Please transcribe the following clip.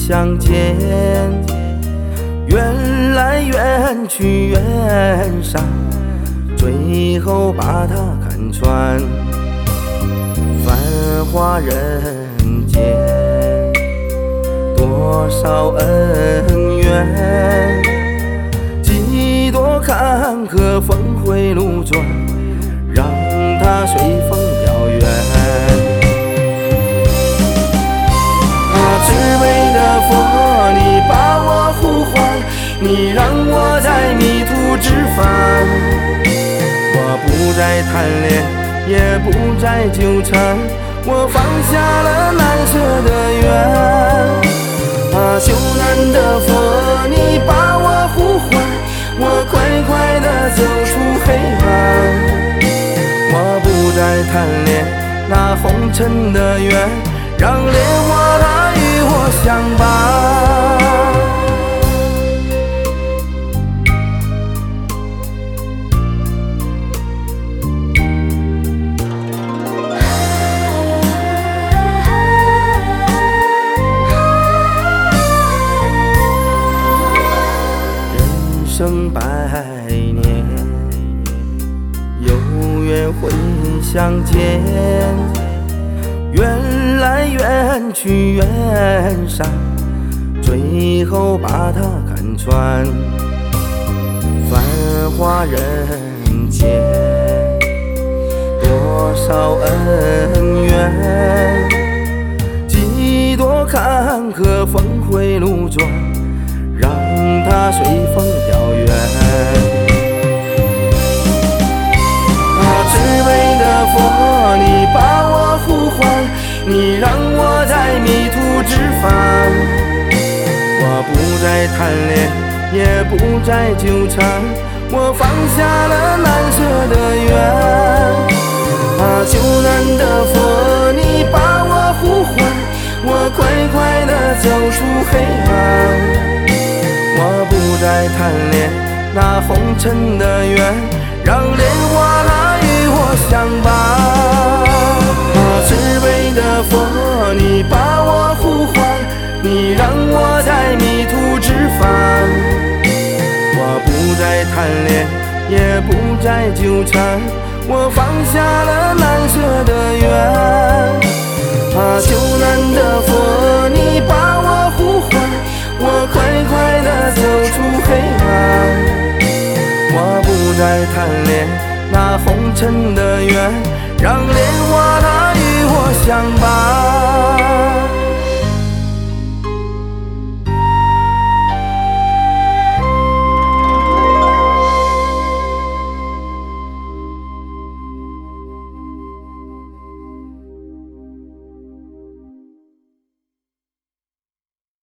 相见，缘来缘去缘上，最后把它看穿。繁华人间，多少恩怨，几多坎坷峰回路转，让它随风飘远。只为的佛，你把我呼唤，你让我在迷途知返。我不再贪恋，也不再纠缠，我放下了难舍的缘。救难的佛，你把我呼唤，我快快地走出黑暗。我不再贪恋那红尘的缘，让烈火它与我相伴。人生百年，有缘会相见，缘来缘去缘上，最后把它看穿。繁华人间，多少恩怨，几多坎坷峰回路转，让它随风飘远。只为的佛，你把我呼唤，你让我在迷途知返。我不再贪恋，也不再纠缠，我放下了难舍的缘。救难的佛，你把我呼唤，我快快地走出黑暗。我不再贪恋那红尘的缘，让烈火它与我相伴。只为的佛，你把我呼唤，你让我在迷途知返。我不再贪恋，也不再纠缠，我放下了难舍的缘。救难的佛，你把我呼唤，我快快地走出黑暗。我不再贪恋那红尘的缘，让烈火它与我相伴。